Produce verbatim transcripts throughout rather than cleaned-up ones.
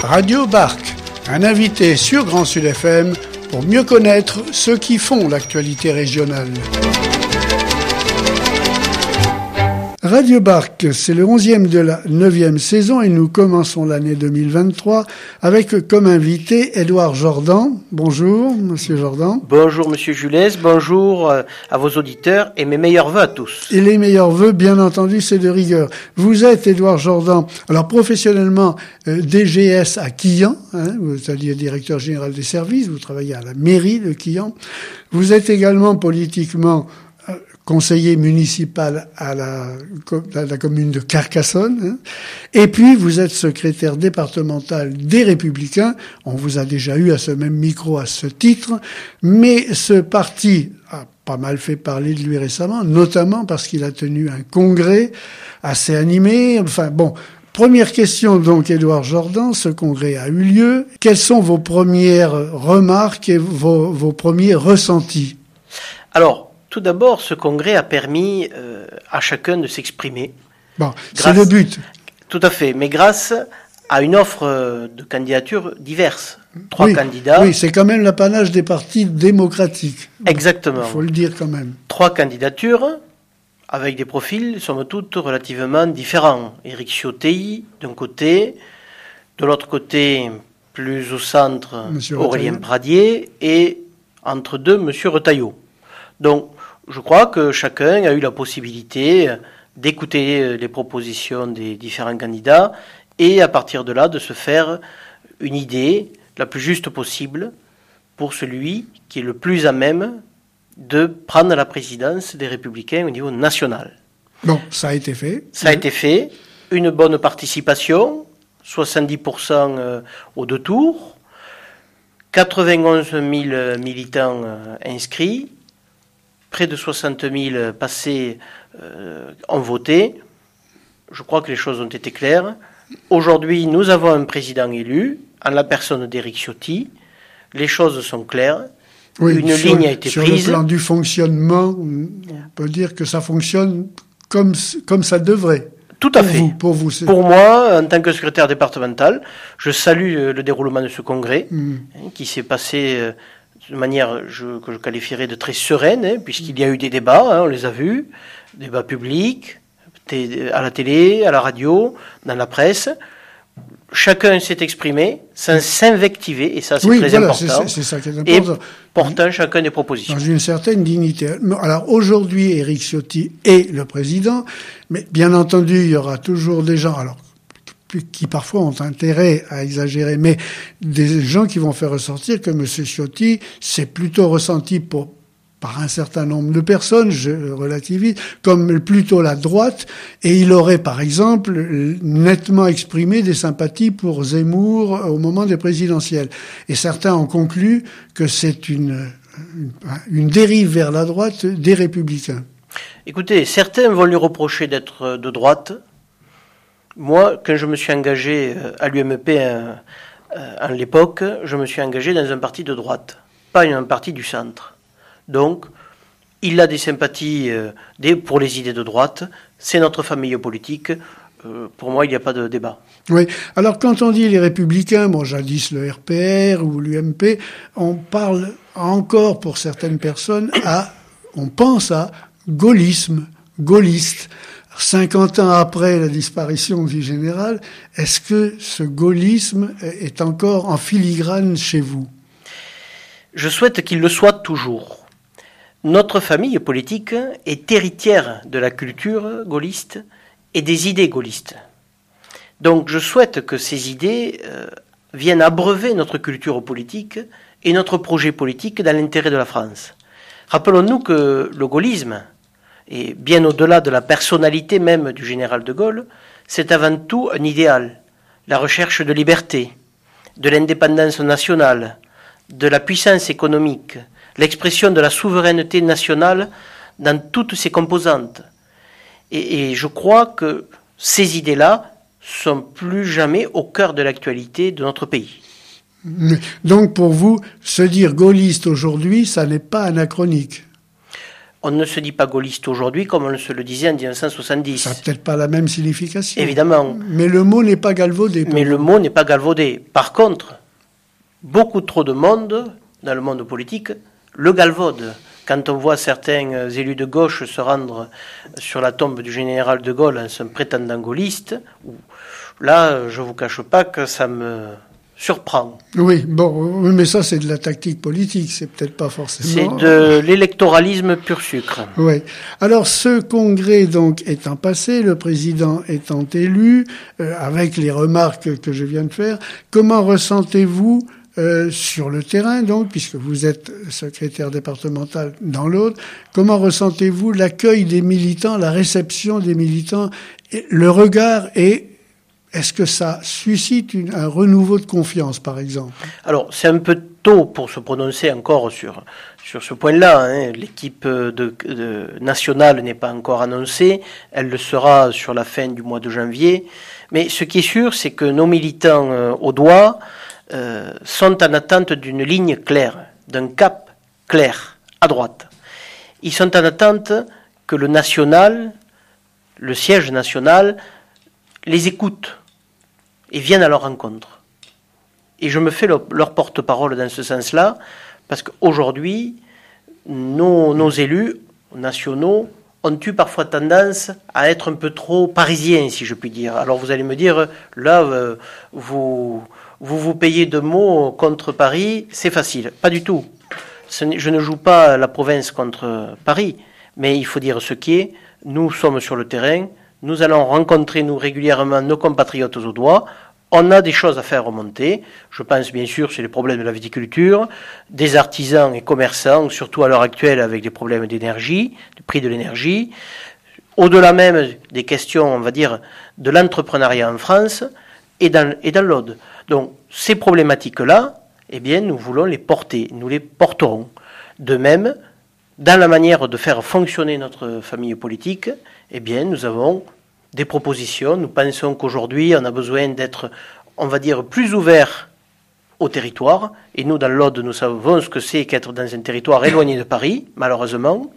Radio Barque, un invité sur Grand Sud F M pour mieux connaître ceux qui font l'actualité régionale. Radio Barque, c'est le onzième de la neuvième saison et nous commençons l'année deux mille vingt-trois avec comme invité Édouard Jordan. Bonjour, Monsieur Jordan. Bonjour, Monsieur Julès. Bonjour à vos auditeurs et mes meilleurs vœux à tous. Et les meilleurs vœux, bien entendu, c'est de rigueur. Vous êtes Édouard Jordan, alors professionnellement euh, D G S à Quillan, hein, vous êtes directeur général des services, vous travaillez à la mairie de Quillan. Vous êtes également politiquement conseiller municipal à la, à la commune de Carcassonne. Hein. Et puis, vous êtes secrétaire départemental des Républicains. On vous a déjà eu à ce même micro à ce titre. Mais ce parti a pas mal fait parler de lui récemment, notamment parce qu'il a tenu un congrès assez animé. Enfin, bon... Première question donc, Édouard Jordan, ce congrès a eu lieu. Quelles sont vos premières remarques et vos, vos premiers ressentis? Alors, tout d'abord, ce congrès a permis euh, à chacun de s'exprimer. Bon, c'est le but. Tout à fait, mais grâce à une offre de candidatures diverses. Trois oui, candidats. Oui, c'est quand même l'apanage des partis démocratiques. Exactement. Il faut le dire quand même. Trois candidatures avec des profils, somme toute, relativement différents. Éric Ciotti, d'un côté, de l'autre côté, plus au centre, Monsieur Aurélien Retailleau. Pradier, et entre deux, Monsieur Retailleau. Donc, je crois que chacun a eu la possibilité d'écouter les propositions des différents candidats et à partir de là de se faire une idée la plus juste possible pour celui qui est le plus à même de prendre la présidence des Républicains au niveau national. Bon, ça a été fait. Ça a été fait. Une bonne participation, soixante-dix pour cent aux deux tours, quatre-vingt-onze mille militants inscrits, près de soixante mille passés euh, ont voté. Je crois que les choses ont été claires. Aujourd'hui, nous avons un président élu, en la personne d'Éric Ciotti. Les choses sont claires. Oui, Une sur, ligne a été sur prise. Sur le plan du fonctionnement, on peut dire que ça fonctionne comme, comme ça devrait. Tout à pour fait. Vous, pour vous, c'est... Pour moi, en tant que secrétaire départemental, je salue le déroulement de ce congrès mmh. hein, qui s'est passé... Euh, de manière je, que je qualifierais de très sereine, hein, puisqu'il y a eu des débats, hein, on les a vus, débats publics, t- à la télé, à la radio, dans la presse. Chacun s'est exprimé sans s'invectiver, et ça c'est oui, très voilà, important, c'est, c'est ça qui est important. et portant oui. chacun des propositions. Dans une certaine dignité. Alors aujourd'hui, Éric Ciotti est le président, mais bien entendu, il y aura toujours des gens... Alors, qui parfois ont intérêt à exagérer, mais des gens qui vont faire ressortir que M. Ciotti s'est plutôt ressenti pour, par un certain nombre de personnes, je relativise, comme plutôt la droite, et il aurait par exemple nettement exprimé des sympathies pour Zemmour au moment des présidentielles. Et certains ont conclu que c'est une, une, une dérive vers la droite des Républicains. Écoutez, certains vont lui reprocher d'être de droite. Moi, quand je me suis engagé à l'U M P à l'époque, je me suis engagé dans un parti de droite, pas un parti du centre. Donc, il a des sympathies pour les idées de droite, c'est notre famille politique, pour moi, il n'y a pas de débat. Oui, alors quand on dit les Républicains, bon, jadis le R P R ou l'U M P, on parle encore pour certaines personnes à, on pense à gaullisme, gaulliste. cinquante ans après la disparition du général, est-ce que ce gaullisme est encore en filigrane chez vous? Je souhaite qu'il le soit toujours. Notre famille politique est héritière de la culture gaulliste et des idées gaullistes. Donc je souhaite que ces idées euh, viennent abreuver notre culture politique et notre projet politique dans l'intérêt de la France. Rappelons-nous que le gaullisme, et bien au-delà de la personnalité même du général de Gaulle, c'est avant tout un idéal, la recherche de liberté, de l'indépendance nationale, de la puissance économique, l'expression de la souveraineté nationale dans toutes ses composantes. Et, et je crois que ces idées-là sont plus jamais au cœur de l'actualité de notre pays. Donc pour vous, se dire gaulliste aujourd'hui, ça n'est pas anachronique? On ne se dit pas gaulliste aujourd'hui comme on se le disait en dix-neuf cent soixante-dix. Ça n'a peut-être pas la même signification. Évidemment. Mais le mot n'est pas galvaudé. Mais le mot n'est pas galvaudé. Par contre, beaucoup trop de monde, dans le monde politique, le galvaude. Quand on voit certains élus de gauche se rendre sur la tombe du général de Gaulle en se prétendant gaulliste, là, je ne vous cache pas que ça me surprend. Oui, bon, mais ça c'est de la tactique politique, c'est peut-être pas forcément... C'est de l'électoralisme pur sucre. Oui. Alors ce congrès donc étant passé, le président étant élu, euh, avec les remarques que je viens de faire, comment ressentez-vous euh, sur le terrain donc, puisque vous êtes secrétaire départemental dans l'Aude, comment ressentez-vous l'accueil des militants, la réception des militants, et le regard et est-ce que ça suscite une, un renouveau de confiance, par exemple? Alors, c'est un peu tôt pour se prononcer encore sur, sur ce point-là. Hein. L'équipe de, de, nationale n'est pas encore annoncée. Elle le sera sur la fin du mois de janvier. Mais ce qui est sûr, c'est que nos militants euh, audois euh, sont en attente d'une ligne claire, d'un cap clair, à droite. Ils sont en attente que le national, le siège national, les écoute et viennent à leur rencontre. Et je me fais leur, leur porte-parole dans ce sens-là, parce qu'aujourd'hui, nos, nos élus nationaux ont eu parfois tendance à être un peu trop parisiens, si je puis dire. Alors vous allez me dire, là, euh, vous, vous vous payez de mots contre Paris, c'est facile. Pas du tout. Je ne joue pas la province contre Paris, mais il faut dire ce qui est. Nous sommes sur le terrain. Nous allons rencontrer, nous, régulièrement nos compatriotes audois. On a des choses à faire remonter. Je pense, bien sûr, sur les problèmes de la viticulture, des artisans et commerçants, surtout à l'heure actuelle avec des problèmes d'énergie, du prix de l'énergie. Au-delà même des questions, on va dire, de l'entrepreneuriat en France et dans, et dans l'Aude. Donc, ces problématiques-là, eh bien, nous voulons les porter. Nous les porterons. De même, dans la manière de faire fonctionner notre famille politique, eh bien, nous avons des propositions. Nous pensons qu'aujourd'hui, on a besoin d'être, on va dire, plus ouvert au territoire. Et nous, dans l'Aude, nous savons ce que c'est qu'être dans un territoire éloigné de Paris, malheureusement.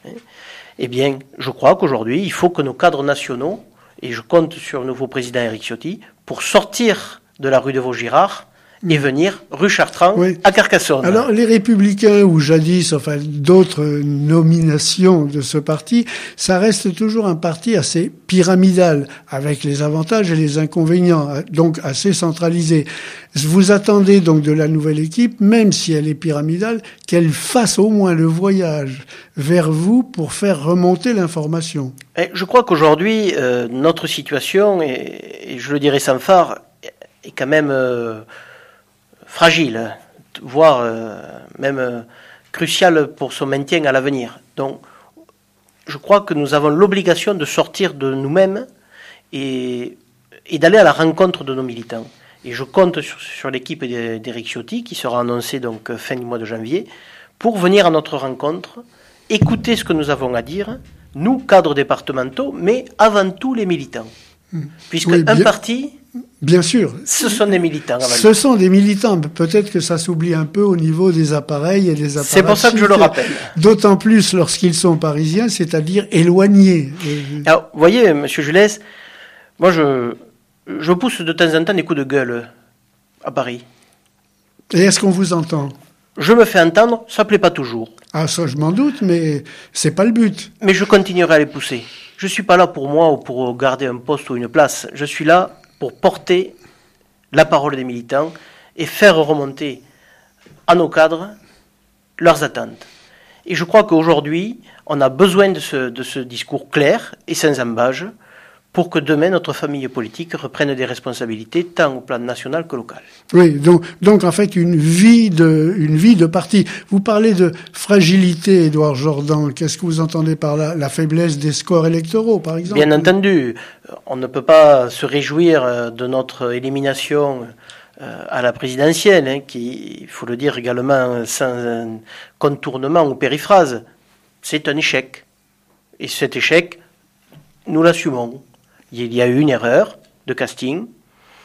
Eh bien, je crois qu'aujourd'hui, il faut que nos cadres nationaux, et je compte sur le nouveau président Éric Ciotti, pour sortir de la rue de Vaugirard et venir rue Chartrand, oui, à Carcassonne. Alors, les Républicains, ou jadis, enfin, d'autres nominations de ce parti, ça reste toujours un parti assez pyramidal, avec les avantages et les inconvénients, donc assez centralisé. Vous attendez donc de la nouvelle équipe, même si elle est pyramidale, qu'elle fasse au moins le voyage vers vous pour faire remonter l'information. Et je crois qu'aujourd'hui, euh, notre situation, et, et je le dirai sans phare, est quand même... Euh, fragile, voire euh, même euh, crucial pour son maintien à l'avenir. Donc, je crois que nous avons l'obligation de sortir de nous-mêmes et, et d'aller à la rencontre de nos militants. Et je compte sur, sur l'équipe d'Éric Ciotti, qui sera annoncée donc fin du mois de janvier, pour venir à notre rencontre, écouter ce que nous avons à dire, nous, cadres départementaux, mais avant tout les militants. Puisque oui, un parti... Bien sûr. Ce sont des militants. Ce sont des militants. Peut-être que ça s'oublie un peu au niveau des appareils et des appareils. C'est pour ça que je le rappelle. D'autant plus lorsqu'ils sont parisiens, c'est-à-dire éloignés. Alors, vous voyez, Monsieur Jules, moi, je, je pousse de temps en temps des coups de gueule à Paris. Et est-ce qu'on vous entend? Je me fais entendre, ça ne plaît pas toujours. Ah, ça, je m'en doute, mais c'est pas le but. Mais je continuerai à les pousser. Je ne suis pas là pour moi ou pour garder un poste ou une place. Je suis là pour porter la parole des militants et faire remonter à nos cadres leurs attentes. Et je crois qu'aujourd'hui, on a besoin de ce, de ce discours clair et sans embâge pour que demain, notre famille politique reprenne des responsabilités tant au plan national que local. Oui, donc, donc en fait, une vie de, une vie de parti. Vous parlez de fragilité, Édouard Jordan. Qu'est-ce que vous entendez par là? La faiblesse des scores électoraux, par exemple? Bien entendu. On ne peut pas se réjouir de notre élimination à la présidentielle, hein, qui, il faut le dire également, sans contournement ou périphrase. C'est un échec. Et cet échec, nous l'assumons. Il y a eu une erreur de casting.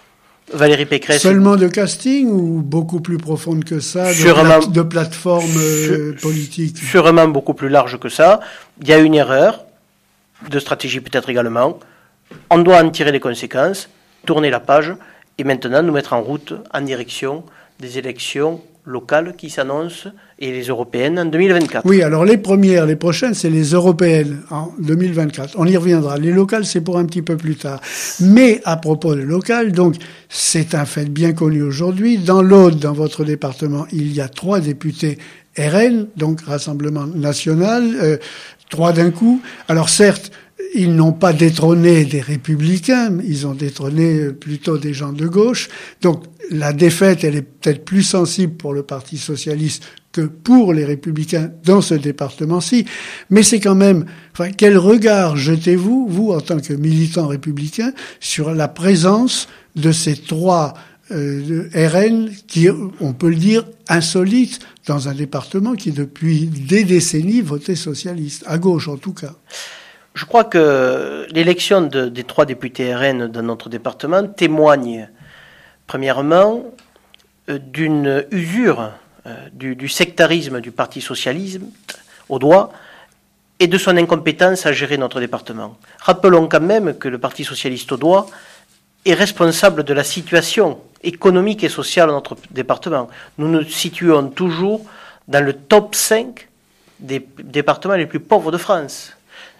Valérie Pécresse. Seulement de casting ou beaucoup plus profonde que ça, de, Sûrement, pla- de plateforme euh, sur, politique? Sûrement beaucoup plus large que ça. Il y a une erreur, de stratégie peut-être également. On doit en tirer les conséquences, tourner la page et maintenant nous mettre en route en direction des élections locales qui s'annoncent et les européennes en deux mille vingt-quatre. Oui, alors les premières, les prochaines, c'est les européennes en deux mille vingt-quatre. On y reviendra. Les locales, c'est pour un petit peu plus tard. Mais à propos des locales, donc, c'est un fait bien connu aujourd'hui. Dans l'Aude, dans votre département, il y a trois députés R N, donc Rassemblement National, euh, trois d'un coup. Alors certes, ils n'ont pas détrôné des républicains, ils ont détrôné plutôt des gens de gauche. Donc la défaite, elle est peut-être plus sensible pour le Parti socialiste que pour les républicains dans ce département-ci. Mais c'est quand même, enfin, quel regard jetez-vous, vous, en tant que militant républicain, sur la présence de ces trois euh, R N qui, on peut le dire, insolites dans un département qui, depuis des décennies, votait socialiste, à gauche en tout cas? Je crois que l'élection de, des trois députés R N dans notre département témoigne, premièrement, euh, d'une usure euh, du, du sectarisme du Parti socialiste audois et de son incompétence à gérer notre département. Rappelons quand même que le Parti socialiste audois est responsable de la situation économique et sociale de notre département. Nous nous situons toujours dans le top cinq des départements les plus pauvres de France.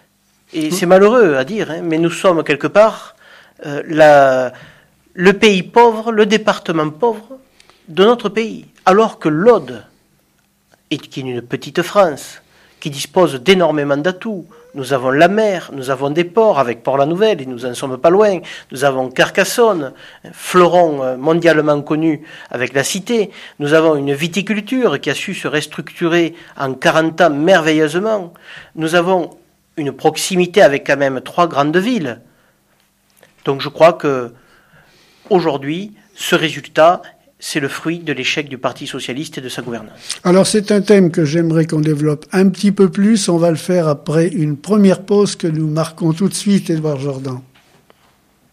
Et c'est malheureux à dire, hein, mais nous sommes quelque part euh, la, le pays pauvre, le département pauvre de notre pays. Alors que l'Aude, qui est une petite France, qui dispose d'énormément d'atouts. Nous avons la mer, nous avons des ports avec Port-la-Nouvelle, et nous en sommes pas loin. Nous avons Carcassonne, fleuron mondialement connu avec la Cité. Nous avons une viticulture qui a su se restructurer en quarante ans merveilleusement. Nous avons une proximité avec quand même trois grandes villes. Donc je crois que aujourd'hui, ce résultat, c'est le fruit de l'échec du Parti socialiste et de sa gouvernance. Alors c'est un thème que j'aimerais qu'on développe un petit peu plus. On va le faire après une première pause que nous marquons tout de suite, Édouard Jourdan.